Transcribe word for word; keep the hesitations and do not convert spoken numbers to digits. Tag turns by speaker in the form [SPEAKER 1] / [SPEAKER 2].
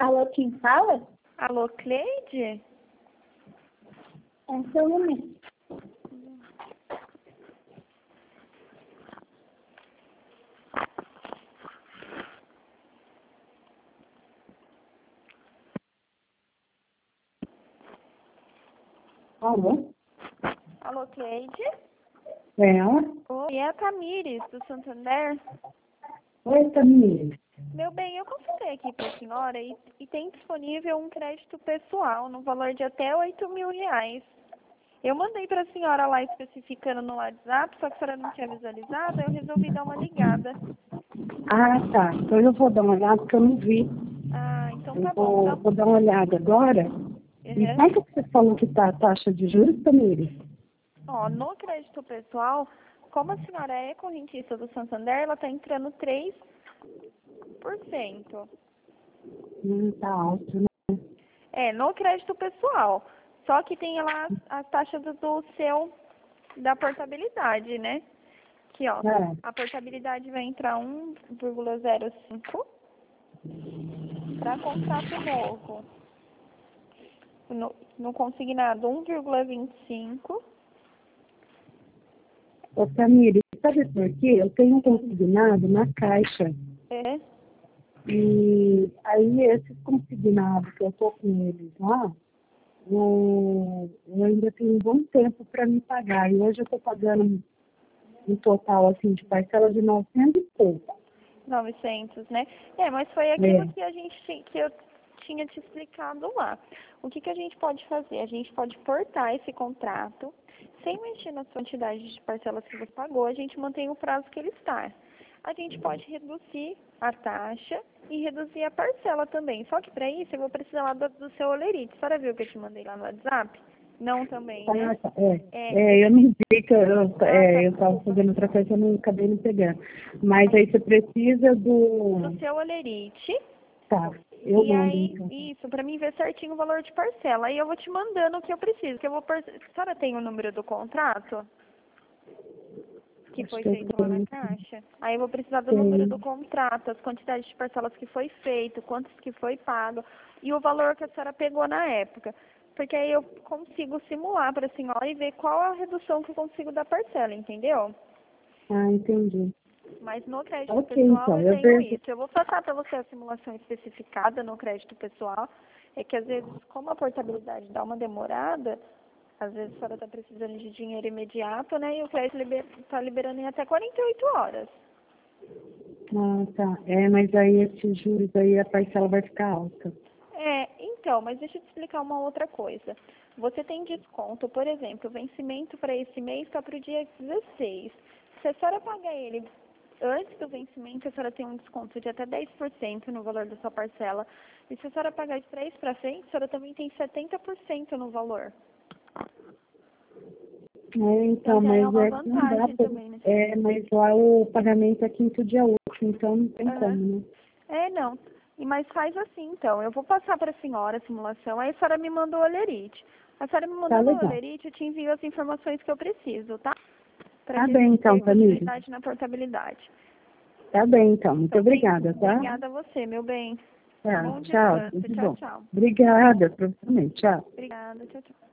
[SPEAKER 1] Alô, quem fala?
[SPEAKER 2] Alô, Cleide?
[SPEAKER 1] É só um momento. Alô?
[SPEAKER 2] Alô, Cleide?
[SPEAKER 1] É ela?
[SPEAKER 2] Oi, é a Tamires, do Santander.
[SPEAKER 1] Oi, Tamires.
[SPEAKER 2] Meu bem, eu consultei aqui para a senhora e, e tem disponível um crédito pessoal no valor de até oito mil reais. Eu mandei para a senhora lá especificando no WhatsApp, só que a senhora não tinha visualizado, eu resolvi dar uma ligada.
[SPEAKER 1] Ah, tá. Então eu vou dar uma olhada porque eu não vi.
[SPEAKER 2] Ah, então
[SPEAKER 1] Eu
[SPEAKER 2] tá bom.
[SPEAKER 1] vou,
[SPEAKER 2] Dá...
[SPEAKER 1] vou dar uma olhada agora. E
[SPEAKER 2] Uhum.
[SPEAKER 1] quanto que você falou que tá a taxa de juros, Tamires?
[SPEAKER 2] Ó, no crédito pessoal, como a senhora é correntista do Santander, ela está entrando três por cento.
[SPEAKER 1] Hum, tá alto, né?
[SPEAKER 2] É, no crédito pessoal. Só que tem lá a taxa do, do seu, da portabilidade, né? Que, ó,
[SPEAKER 1] É.
[SPEAKER 2] a portabilidade vai entrar um vírgula zero cinco para contrato novo. No, no consignado, um vírgula vinte e cinco.
[SPEAKER 1] Ô, Tamires, sabe por quê? Eu tenho um consignado na Caixa.
[SPEAKER 2] É.
[SPEAKER 1] E aí, esses consignados que eu tô com eles lá, eu, eu ainda tenho um bom tempo para me pagar. E hoje eu estou pagando um total assim, de parcela de novecentos e pouco.
[SPEAKER 2] novecentos, né? É, mas foi aquilo
[SPEAKER 1] É.
[SPEAKER 2] que a gente ti- que eu tinha te explicado lá. O que que a gente pode fazer? A gente pode portar esse contrato sem mexer na quantidade de parcelas que você pagou, a gente mantém o prazo que ele está. A gente pode reduzir a taxa e reduzir a parcela também. Só que para isso eu vou precisar lá do, do seu olerite. A senhora viu que eu te mandei lá no WhatsApp? Não também, né?
[SPEAKER 1] Ah, tá. É,
[SPEAKER 2] É,
[SPEAKER 1] é, eu não vi que eu, eu,
[SPEAKER 2] ah, tá,
[SPEAKER 1] é, eu estava
[SPEAKER 2] desculpa.
[SPEAKER 1] fazendo outra coisa, eu não acabei não pegando. Mas
[SPEAKER 2] Aí,
[SPEAKER 1] aí você precisa
[SPEAKER 2] do
[SPEAKER 1] do.
[SPEAKER 2] seu olerite.
[SPEAKER 1] Tá, eu
[SPEAKER 2] E
[SPEAKER 1] mando
[SPEAKER 2] aí,
[SPEAKER 1] então.
[SPEAKER 2] isso, pra mim ver certinho o valor de parcela. Aí eu vou te mandando o que eu preciso. Que eu vou por... A senhora tem o número do contrato? Que
[SPEAKER 1] Acho
[SPEAKER 2] foi
[SPEAKER 1] que eu
[SPEAKER 2] feito lá na
[SPEAKER 1] tenho.
[SPEAKER 2] caixa? Aí eu vou precisar do número do
[SPEAKER 1] Tenho.
[SPEAKER 2] contrato, as quantidades de parcelas que foi feito, quantos que foi pago e o valor que a senhora pegou na época. Porque aí eu consigo simular para a senhora e ver qual a redução que eu consigo da parcela, entendeu?
[SPEAKER 1] Ah, entendi.
[SPEAKER 2] Mas no crédito
[SPEAKER 1] Ok,
[SPEAKER 2] pessoal
[SPEAKER 1] então,
[SPEAKER 2] eu
[SPEAKER 1] eu
[SPEAKER 2] tenho
[SPEAKER 1] vejo.
[SPEAKER 2] isso. Eu vou passar para você a simulação especificada no crédito pessoal. É que às vezes, como a portabilidade dá uma demorada, às vezes a senhora está precisando de dinheiro imediato, né? E o crédito está liberando em até quarenta e oito horas.
[SPEAKER 1] Ah, tá. É, mas aí esses juros aí a parcela vai ficar alta.
[SPEAKER 2] É, então, mas deixa eu te explicar uma outra coisa. Você tem desconto, por exemplo, o vencimento para esse mês está para o dia dezesseis. Se a senhora pagar ele antes do vencimento, a senhora tem um desconto de até dez por cento no valor da sua parcela. E se a senhora pagar de três para frente, a senhora também tem setenta por cento no valor.
[SPEAKER 1] É,
[SPEAKER 2] Então
[SPEAKER 1] então,
[SPEAKER 2] já é
[SPEAKER 1] mas
[SPEAKER 2] uma
[SPEAKER 1] é que não dá
[SPEAKER 2] vantagem
[SPEAKER 1] pra,
[SPEAKER 2] também, né?
[SPEAKER 1] é, mas lá o pagamento é quinto dia útil, então não tem como,
[SPEAKER 2] Aham.
[SPEAKER 1] né?
[SPEAKER 2] É, não. E mas faz assim, então. Eu vou passar para a senhora a simulação. Aí a senhora me mandou o olerite. A senhora me
[SPEAKER 1] Tá
[SPEAKER 2] mandando o
[SPEAKER 1] legal.
[SPEAKER 2] olerite, eu te envio as informações que eu preciso, tá? Para
[SPEAKER 1] Tá
[SPEAKER 2] a
[SPEAKER 1] bem
[SPEAKER 2] gente
[SPEAKER 1] então,
[SPEAKER 2] ter
[SPEAKER 1] Tamires.
[SPEAKER 2] continuidade na portabilidade.
[SPEAKER 1] Tá bem então, muito
[SPEAKER 2] Então, bem,
[SPEAKER 1] obrigada, tá?
[SPEAKER 2] obrigada a você, meu bem.
[SPEAKER 1] Tá,
[SPEAKER 2] Bom
[SPEAKER 1] tchau,
[SPEAKER 2] descanso.
[SPEAKER 1] tudo
[SPEAKER 2] Tchau,
[SPEAKER 1] bom.
[SPEAKER 2] tchau.
[SPEAKER 1] Obrigada, professor. Tchau.
[SPEAKER 2] Obrigada, tchau, tchau.